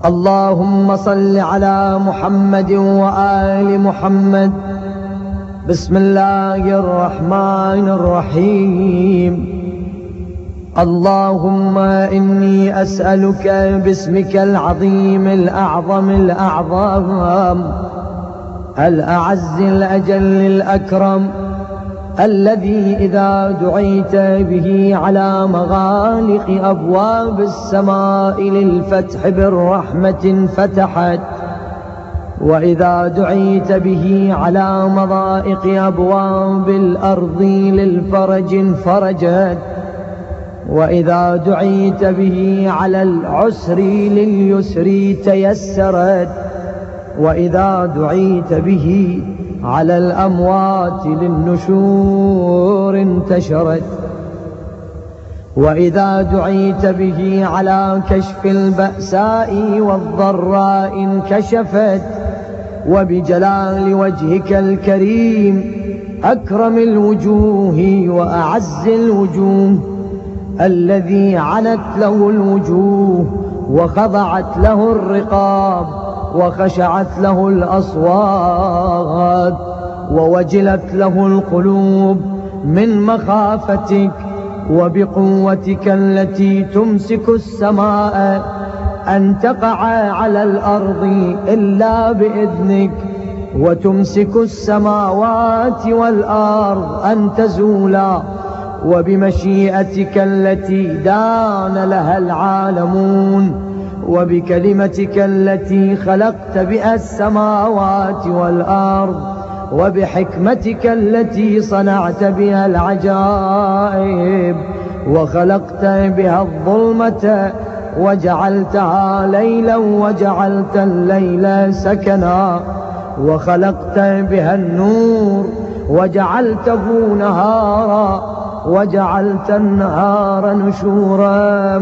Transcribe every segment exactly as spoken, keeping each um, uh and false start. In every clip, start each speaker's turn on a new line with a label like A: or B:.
A: اللهم صل على محمد وآل محمد. بسم الله الرحمن الرحيم. اللهم إني أسألك باسمك العظيم الأعظم الأعظم الأعز الأجل الأكرم، الذي إذا دعيت به على مغالق أبواب السماء للفتح بالرحمة فتحت، وإذا دعيت به على مضائق أبواب الأرض للفرج انفرجت، وإذا دعيت به على العسر لليسر تيسرت، وإذا دعيت به على الأموات للنشور انتشرت، وإذا دعيت به على كشف البأساء والضراء انكشفت، وبجلال وجهك الكريم أكرم الوجوه وأعز الوجوه، الذي عنت له الوجوه وخضعت له الرقاب وخشعت له الأصوات ووجلت له القلوب من مخافتك، وبقوتك التي تمسك السماء أن تقع على الأرض إلا بإذنك، وتمسك السماوات والأرض أن تزولا، وبمشيئتك التي دان لها العالمون، وبكلمتك التي خلقت بها السماوات والأرض، وبحكمتك التي صنعت بها العجائب، وخلقت بها الظلمة وجعلتها ليلا وجعلت الليل سكنا، وخلقت بها النور وجعلته نهارا، وجعلت النهار نشورا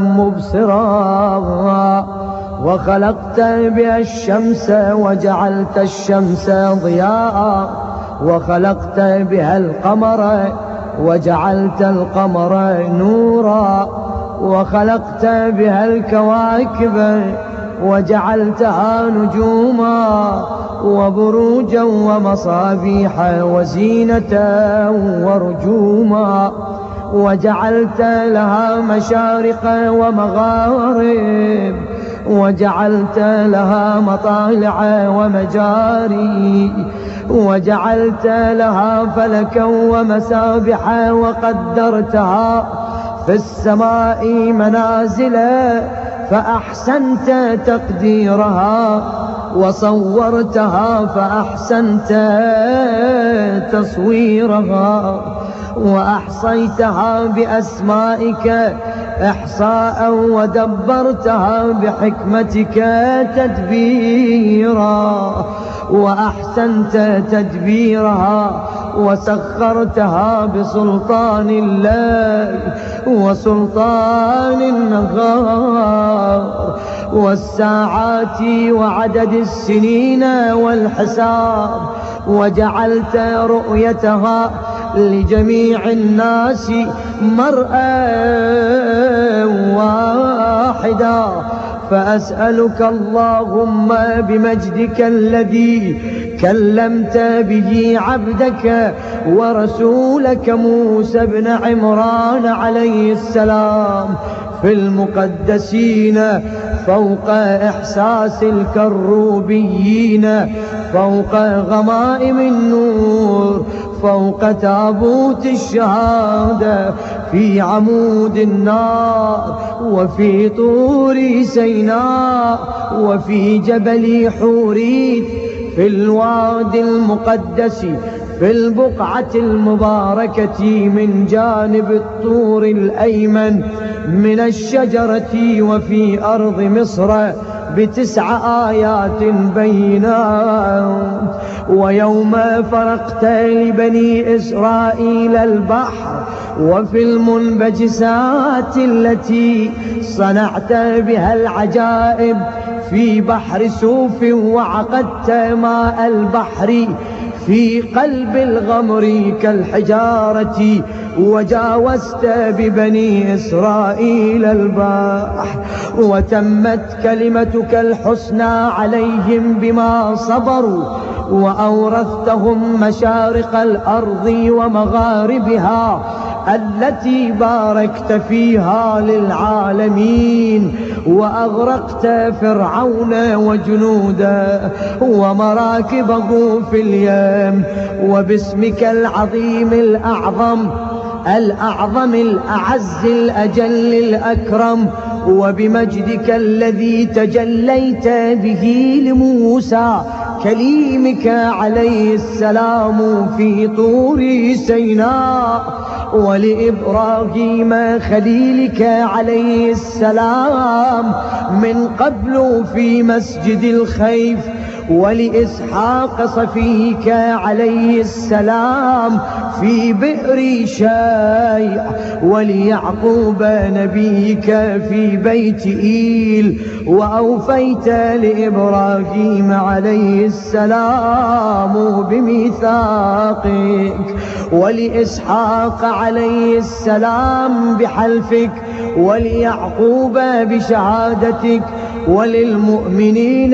A: مبصرا، وخلقت بها الشمس وجعلت الشمس ضياء، وخلقت بها القمر وجعلت القمر نورا، وخلقت بها الكواكب وجعلتها نجوما وبروجا ومصابيح وزينة ورجوما، وجعلت لها مشارق ومغارب، وجعلت لها مطالع ومجاري، وجعلت لها فلكا ومسابح، وقدرتها في السماء منازلا فأحسنت تقديرها، وصورتها فأحسنت تصويرها، وأحصيتها بأسمائك إحصاء، ودبرتها بحكمتك تدبيرا، وأحسنت تدبيرها، وسخرتها بسلطان الله وسلطان النهار والساعات وعدد السنين والحساب، وجعلت رؤيتها لجميع الناس مرأى واحدا. فأسألك اللهم بمجدك الذي كلمت به عبدك ورسولك موسى بن عمران عليه السلام في المقدسين، فوق إحساس الكروبيين، فوق غمائم النور، فوق تابوت الشهادة، في عمود النار، وفي طور سيناء، وفي جبل حوريت، في الوادي المقدس، في البقعة المباركة من جانب الطور الأيمن من الشجرة، وفي أرض مصر بتسع آيات بينات. ويوم فرقت لبني إسرائيل البحر، وفي المنبجسات التي صنعت بها العجائب في بحر سوف، وعقدت ماء البحر في قلب الغمر كالحجارة، وجاوزت ببني إسرائيل البحر، وتمت كلمتك الحسنى عليهم بما صبروا، وأورثتهم مشارق الأرض ومغاربها التي باركت فيها للعالمين، وأغرقت فرعون وجنوده ومراكبه في اليم، وباسمك العظيم الأعظم الأعظم الأعز الأجل الأكرم، وبمجدك الذي تجليت به لموسى كليمك عليه السلام في طور سيناء، ولإبراهيم خليلك عليه السلام من قبل في مسجد الخيف، ولإسحاق صفيك عليه السلام في بئر شايع، وليعقوب نبيك في بيت إيل، وأوفيت لإبراهيم عليه السلام بميثاقك، ولإسحاق عليه السلام بحلفك، وليعقوب بشهادتك، وللمؤمنين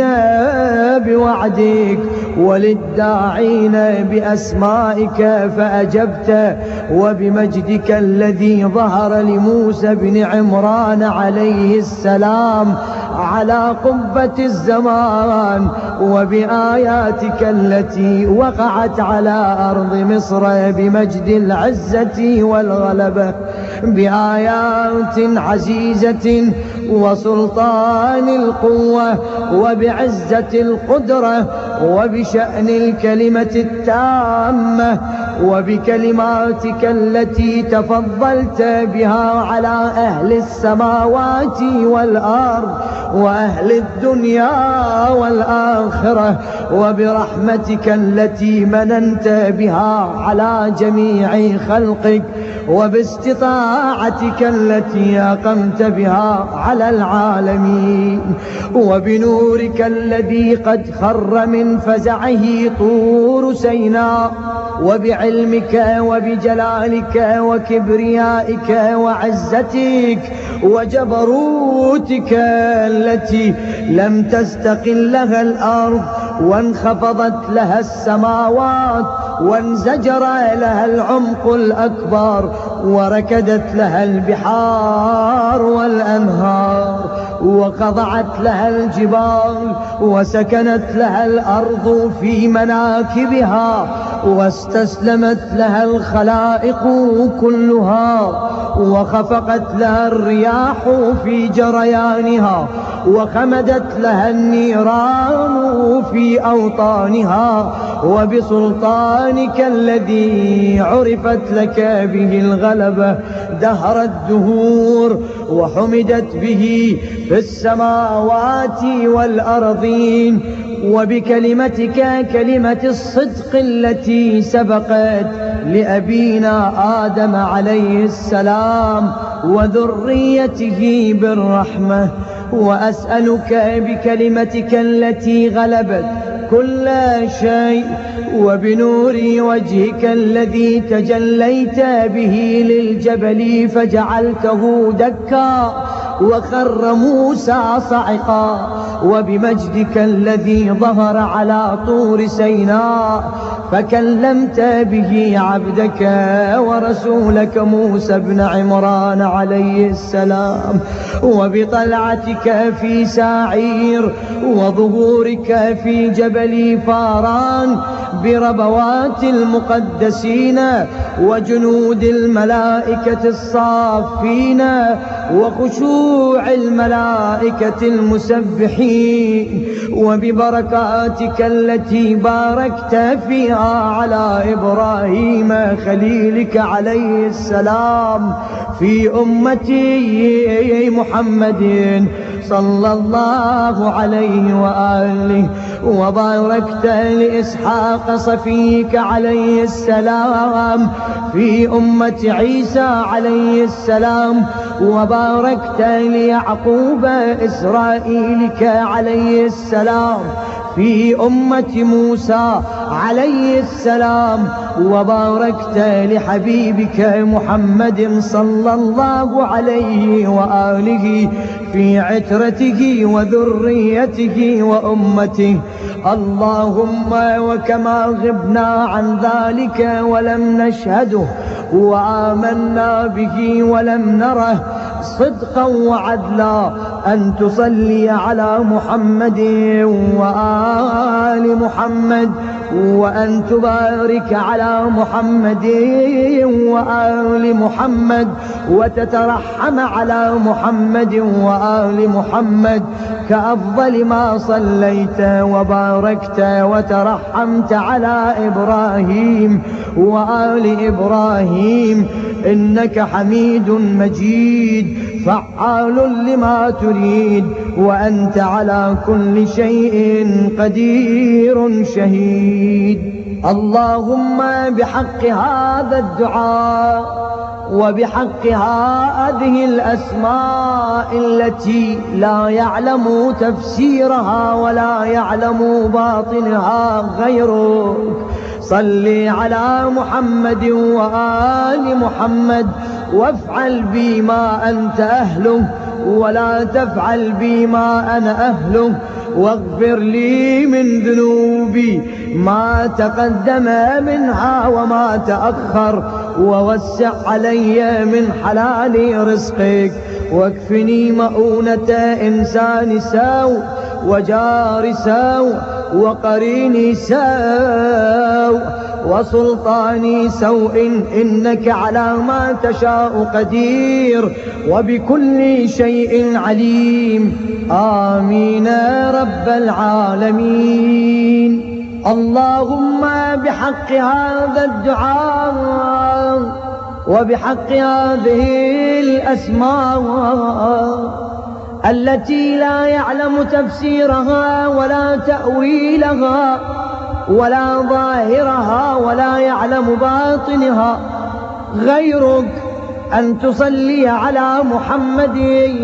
A: بوعدك، وللداعين بأسمائك فأجبت، وبمجدك الذي ظهر لموسى بن عمران عليه السلام على قبة الزمان، وبآياتك التي وقعت على أرض مصر بمجد العزة والغلبة، بآيات عزيزة وسلطان القوة وبعزة القدرة وبشأن الكلمة التامة، وبكلماتك التي تفضلت بها على أهل السماوات والأرض وأهل الدنيا والآخرة، وبرحمتك التي مننت بها على جميع خلقك، وباستطاعتك التي أقمت بها على العالمين، وبنورك الذي قد خر من فزعه طور سيناء، وبعلمك وبجلالك وكبريائك وعزتك وجبروتك التي لم تستقل لها الأرض وانخفضت لها السماوات وانزجر لها العمق الأكبر وركدت لها البحار والأنهار وخضعت لها الجبال وسكنت لها الأرض في مناكبها واستسلمت لها الخلائق كلها وخفقت لها الرياح في جريانها وخمدت لها النيران في أوطانها، وبسلطانك الذي عرفت لك به الغلبة دهر الدهور وحمدت به في السماوات والأرضين، وبكلمتك كلمة الصدق التي سبقت لأبينا آدم عليه السلام وذريته بالرحمة، وأسألك بكلمتك التي غلبت كل شيء وبنور وجهك الذي تجليت به للجبل فجعلته دكا وخر موسى صعقا، وبمجدك الذي ظهر على طور سيناء فكلمت به عبدك ورسولك موسى بن عمران عليه السلام، وبطلعتك في ساعير وظهورك في جبل فاران بربوات المقدسين وجنود الملائكة الصافين وخشوع الملائكة المسبحين، وببركاتك التي باركت فيها على إبراهيم خليلك عليه السلام في أمتي محمد صلى الله عليه وآله، وباركت لإسحاق صفيك عليه السلام في أمة عيسى عليه السلام، وباركت ليعقوب إسرائيلك عليه السلام في أمة موسى عليه السلام، وباركت لحبيبك محمد صلى الله عليه وآله في عترته وذريته وأمته. اللهم وكما غبنا عن ذلك ولم نشهده وآمنا به ولم نره صدقا وعدلا، أن تصلي على محمد وآل محمد، وأن تبارك على محمد وآل محمد، وتترحم على محمد وآل محمد كأفضل ما صليت وباركت وترحمت على إبراهيم وآل إبراهيم، إنك حميد مجيد فعال لما تريد، وأنت على كل شيء قدير شهيد. اللهم بحق هذا الدعاء وبحق هذه الأسماء التي لا يعلم تفسيرها ولا يعلم باطنها غيرك، صل على محمد وآل محمد، وافعل بي ما أنت أهله ولا تفعل بي ما أنا أهله، واغفر لي من ذنوبي ما تقدم منها وما تأخر، ووسع علي من حلال رزقك، واكفني مؤونة إنسان سوء وجار سوء وقرين سوء وسلطان سوء، إنك على ما تشاء قدير وبكل شيء عليم. آمين رب العالمين. اللهم بحق هذا الدعاء وبحق هذه الأسماء التي لا يعلم تفسيرها ولا تأويلها ولا ظاهرها ولا يعلم باطنها غيرك، أن تصلي على محمد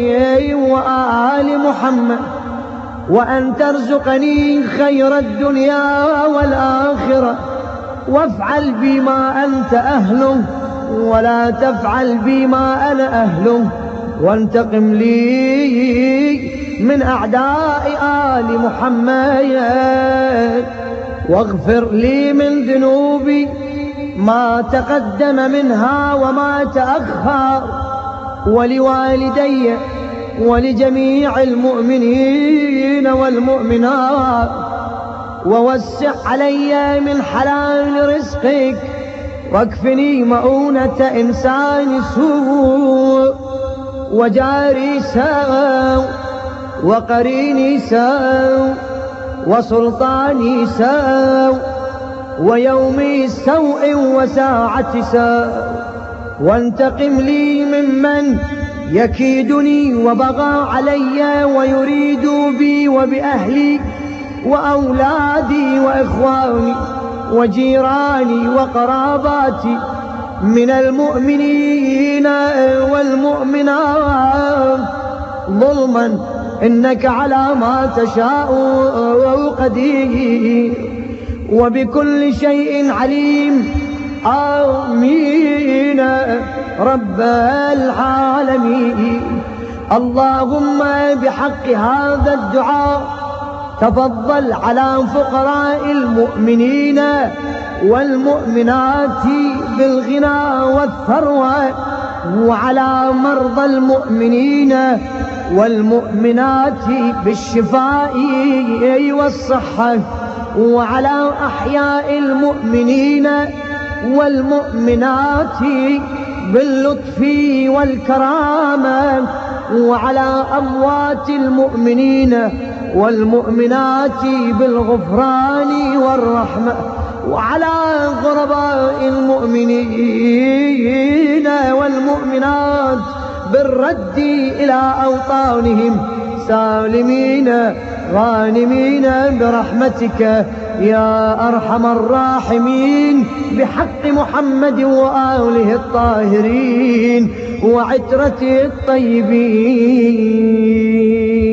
A: وآل محمد، وأن ترزقني خير الدنيا والآخرة، وافعل بما أنت أهله ولا تفعل بما أنا أهله، وانتقم لي من أعداء آل محمد، واغفر لي من ذنوبي ما تقدم منها وما تأخر، ولوالدي ولجميع المؤمنين والمؤمنات، ووسع علي من حلال رزقك، واكفني مؤونة إنسان سوء وجاري سوء وقريني سوء وسلطاني سوء ويومي سوء وساعة سوء، وانتقم لي ممن يكيدني وبغى علي ويريد بي وبأهلي وأولادي وإخواني وجيراني وقراباتي من المؤمنين والمؤمنات ظلما، إنك على ما تشاء قدير وبكل شيء عليم. آمين رب العالمين. اللهم بحق هذا الدعاء تفضل على فقراء المؤمنين والمؤمنات بالغنى والثروة، وعلى مرضى المؤمنين والمؤمنات بالشفاء والصحة، وعلى أحياء المؤمنين والمؤمنات باللطف والكرامة، وعلى أموات المؤمنين والمؤمنات بالغفران والرحمة، وعلى غرباء المؤمنين والمؤمنات بالرد إلى أوطانهم سالمين غانمين برحمتك يا أرحم الراحمين، بحق محمد وآله الطاهرين وعترته الطيبين.